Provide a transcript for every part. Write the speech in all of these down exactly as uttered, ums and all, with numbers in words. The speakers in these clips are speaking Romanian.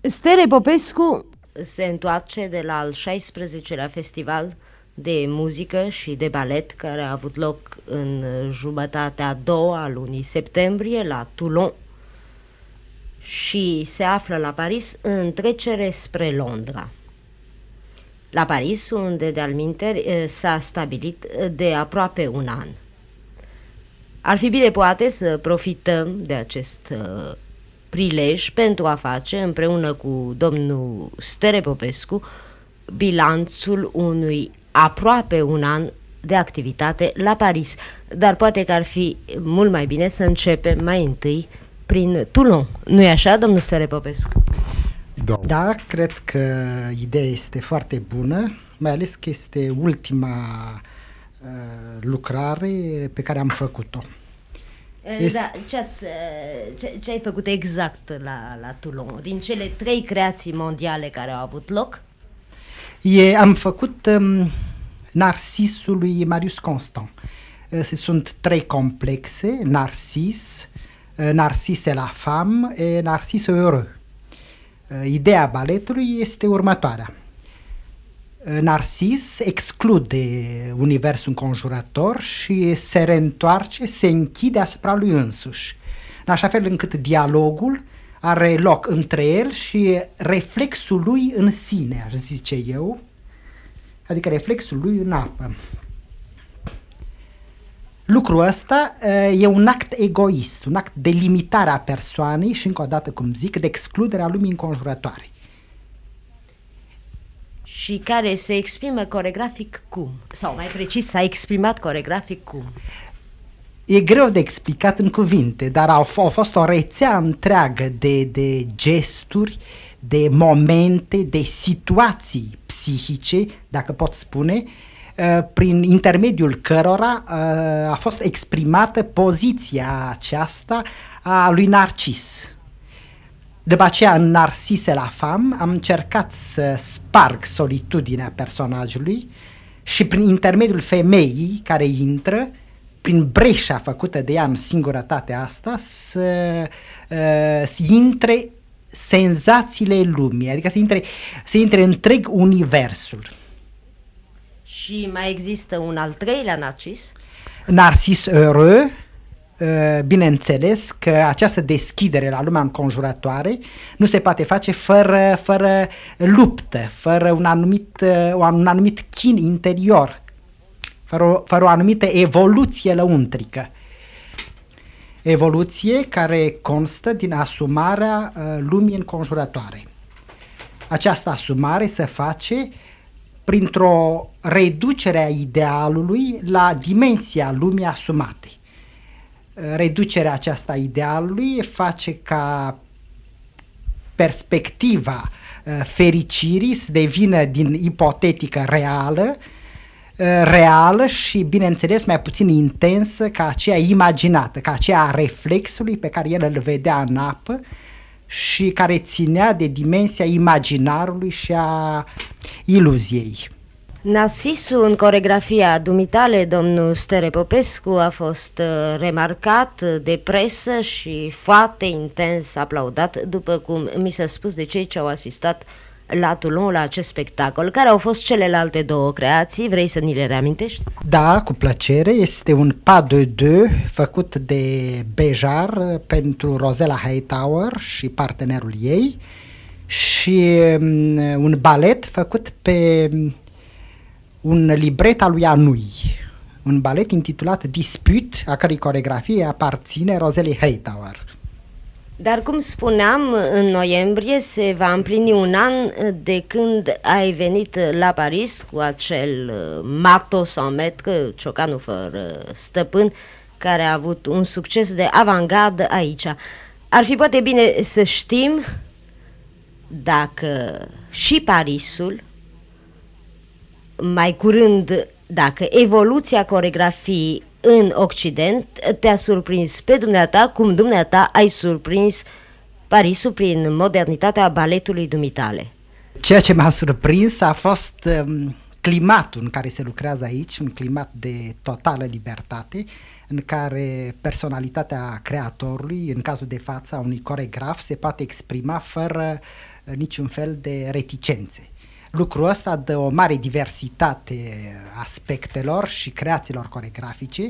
Stere Popescu se întoarce de la al șaisprezecelea festival de muzică și de balet care a avut loc în jumătatea a doua a lunii septembrie la Toulon și se află la Paris în trecere spre Londra. La Paris, unde de-al minteri s-a stabilit de aproape un an. Ar fi bine poate să profităm de acest prilej pentru a face, împreună cu domnul Stere Popescu, bilanțul unui aproape un an de activitate la Paris. Dar poate că ar fi mult mai bine să începem mai întâi prin Toulon. Nu-i așa, domnul Stere Popescu? Da. Da, cred că ideea este foarte bună, mai ales că este ultima uh, lucrare pe care am făcut-o. Este... Da, ce-ați, ce, ce ai făcut exact la, la Toulon? Din cele trei creații mondiale care au avut loc? E, am făcut um, Narcisul lui Marius Constant. Se sunt trei complexe, Narcis, Narcis et la femme et Narcis heureux. Ideea baletului este următoarea. Narcis exclude universul înconjurător și se reîntoarce, se închide asupra lui însuși, în așa fel încât dialogul are loc între el și reflexul lui în sine, aș zice eu, adică reflexul lui în apă. Lucrul ăsta e un act egoist, un act de limitare a persoanei și, încă o dată, cum zic, de excluderea lumii înconjurătoare. Și care se exprimă coregrafic cum? Sau mai precis, s-a exprimat coregrafic cum? E greu de explicat în cuvinte, dar au, au fost o rețea întreagă de, de gesturi, de momente, de situații psihice, dacă pot spune, prin intermediul cărora a fost exprimată poziția aceasta a lui Narcis. După aceea, în Narcis et la femme, am încercat să sparg solitudinea personajului și prin intermediul femeii care intră, prin breșa făcută de ea în singurătatea asta, să, uh, să intre senzațiile lumii, adică să intre, să intre întreg universul. Și mai există un al treilea Narcis? Narcis heureux. Bineînțeles că această deschidere la lumea înconjurătoare nu se poate face fără, fără luptă, fără un anumit, un anumit chin interior, fără, fără o anumită evoluție lăuntrică. Evoluție care constă din asumarea lumii înconjurătoare. Această asumare se face printr-o reducere a idealului la dimensia lumii asumate. Reducerea aceasta a idealului face ca perspectiva fericirii să devină din ipotetică reală, reală și, bineînțeles, mai puțin intensă ca aceea imaginată, ca aceea a reflexului pe care el îl vedea în apă și care ținea de dimensia imaginarului și a iluziei. Narcisul în coregrafia dumitale, domnul Stere Popescu, a fost remarcat de presă și foarte intens aplaudat, după cum mi s-a spus de cei ce au asistat la Toulon la acest spectacol. Care au fost celelalte două creații? Vrei să ni le reamintești? Da, cu plăcere. Este un pas de deux făcut de Béjart pentru Rosella Hightower și partenerul ei și un balet făcut pe un libret al lui Anui, un balet intitulat Dispute, a cărei coregrafie aparține Roselei Hightower. Dar, cum spuneam, în noiembrie se va împlini un an de când ai venit la Paris cu acel Marteau sans maître, ciocanul fără stăpân, care a avut un succes de avantgardă aici. Ar fi poate bine să știm dacă și Parisul, mai curând, dacă evoluția coregrafiei în Occident te-a surprins pe dumneata, cum dumneata ai surprins Parisul prin modernitatea baletului dumitale. Ceea ce m-a surprins a fost um, climatul în care se lucrează aici, un climat de totală libertate, în care personalitatea creatorului, în cazul de față a unui coregraf, se poate exprima fără niciun fel de reticențe. Lucrul ăsta dă o mare diversitate aspectelor și creațiilor coregrafice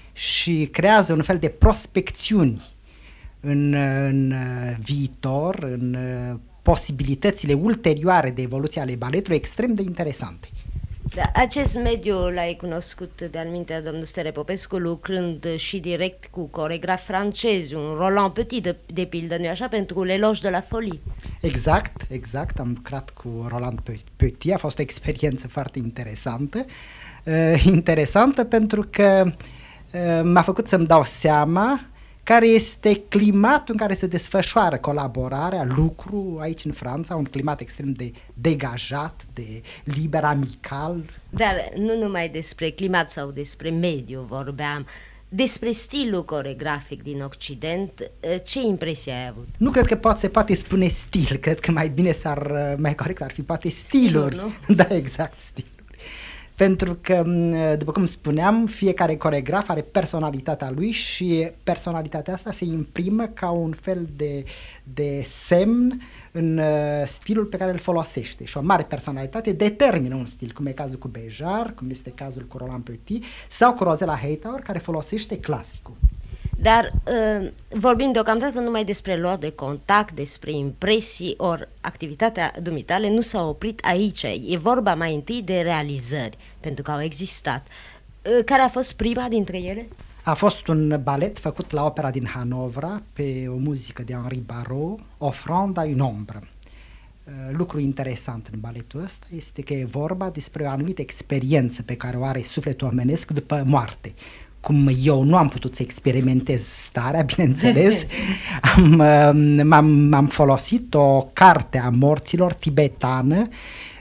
și creează un fel de prospecțiuni în, în viitor, în posibilitățile ulterioare de evoluție ale baletului extrem de interesante. Da, acest mediu l-ai cunoscut de-al mintea, domnul Stere Popescu, lucrând și direct cu coregrafi francezi, un Roland Petit de, de pildă, nu-i așa, pentru l'Éloge de la Folie. Exact, exact, am lucrat cu Roland Petit, a fost o experiență foarte interesantă, uh, interesantă pentru că uh, m-a făcut să-mi dau seama care este climatul în care se desfășoară colaborarea, lucru aici în Franța, un climat extrem de degajat, de liber, amical. Dar nu numai despre climat sau despre mediu vorbeam, despre stilul coregrafic din Occident, ce impresie ai avut? Nu cred că poate, se poate spune stil, cred că mai bine s-ar, mai corect ar fi poate stiluri. Stiluri, nu? Da, exact, stiluri. Pentru că, după cum spuneam, fiecare coregraf are personalitatea lui și personalitatea asta se imprimă ca un fel de, de semn în stilul pe care îl folosește. Și o mare personalitate determină un stil, cum e cazul cu Béjart, cum este cazul cu Roland Petit sau cu Rosella Hightower, care folosește clasicul. Dar uh, vorbim deocamdată numai despre luat de contact, despre impresii, ori activitatea dumitale nu s-a oprit aici. E vorba mai întâi de realizări, pentru că au existat. Uh, care a fost prima dintre ele? A fost un balet făcut la opera din Hanovra pe o muzică de Henri Barrault, Offrande à une ombre. Uh, lucru interesant în baletul ăsta este că e vorba despre o anumită experiență pe care o are sufletul omenesc după moarte. Cum eu nu am putut să experimentez starea, bineînțeles, am, m-am, m-am folosit o carte a morților tibetană,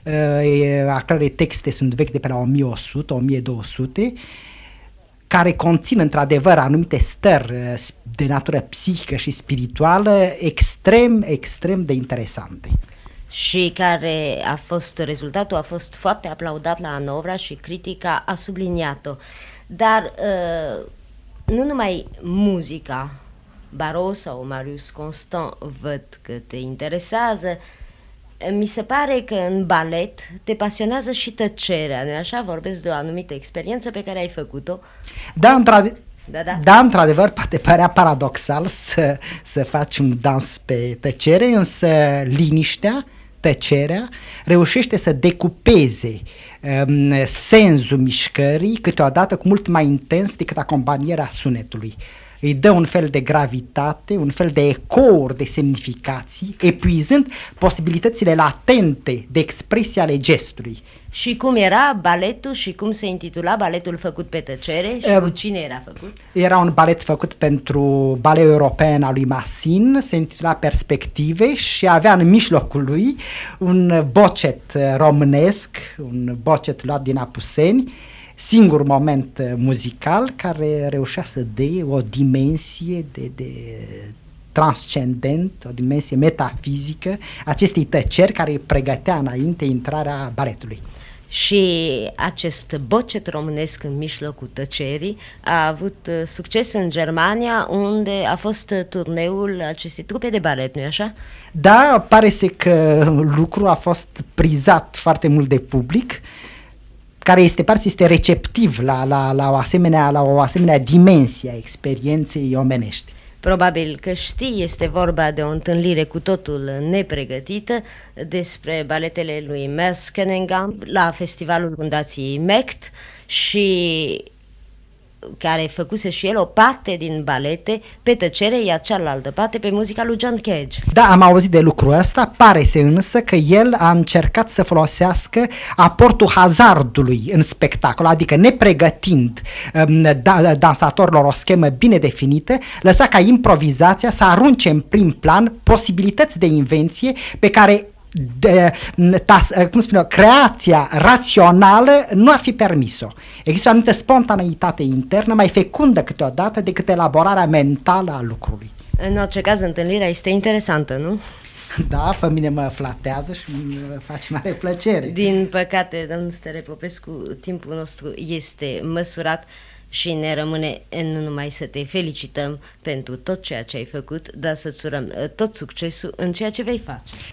a cărei texte sunt vechi de pe la o mie o sută - o mie două sute, care conțin într-adevăr anumite stări de natură psihică și spirituală extrem, extrem de interesante. Și care a fost, rezultatul a fost foarte aplaudat la Hanovra și critica a subliniat-o. Dar uh, nu numai muzica, Barrault sau Marius Constant văd că te interesează, mi se pare că în balet te pasionează și tăcerea, nu-i așa? Vorbesc de o anumită experiență pe care ai făcut-o. Da, într-adevăr, da, da. da, într-adevăr, poate părea paradoxal să, să faci un dans pe tăcere, însă liniștea, tăcerea, reușește să decupeze um, sensul mișcării câteodată cu mult mai intens decât acompanierea sunetului. Îi dă un fel de gravitate, un fel de ecouri de semnificații, epuizând posibilitățile latente de expresie ale gestului. Și cum era baletul și cum se intitula baletul făcut pe tăcere și um, cu cine era făcut? Era un balet făcut pentru Ballet European al lui Massin, se intitula Perspective și avea în mijlocul lui un bocet românesc, un bocet luat din Apuseni, singur moment muzical care reușea să dea o dimensie de, de transcendent, o dimensie metafizică acestei tăceri care îi pregătea înainte intrarea baletului. Și acest bocet românesc în mijlocul tăcerii a avut succes în Germania, unde a fost turneul acestei trupe de balet, nu-i așa? Da, pare să că lucrul a fost prizat foarte mult de public, care este parte este receptiv la, la, la, o asemenea, la o asemenea dimensie a experienței omenești. Probabil că știi, este vorba de o întâlnire cu totul nepregătită despre baletele lui Merce Cunningham la festivalul Fundației M E C T și care făcuse și el o parte din balete pe tăcere, iar cealaltă parte pe muzica lui John Cage. Da, am auzit de lucrul ăsta, pare-se însă că el a încercat să folosească aportul hazardului în spectacol, adică nepregătind um, da, dansatorilor o schemă bine definită, lăsa ca improvizația să arunce în prim plan posibilități de invenție pe care De, tas, cum spune, creația rațională nu ar fi permis-o. Există o anumită spontaneitate internă mai fecundă câteodată decât elaborarea mentală a lucrului. În orice caz, întâlnirea este interesantă, nu? Da, pe mine mă flatează și mă face mare plăcere. Din păcate, domnul Stere Popescu, timpul nostru este măsurat și ne rămâne nu numai să te felicităm pentru tot ceea ce ai făcut, dar să-ți urăm tot succesul în ceea ce vei face.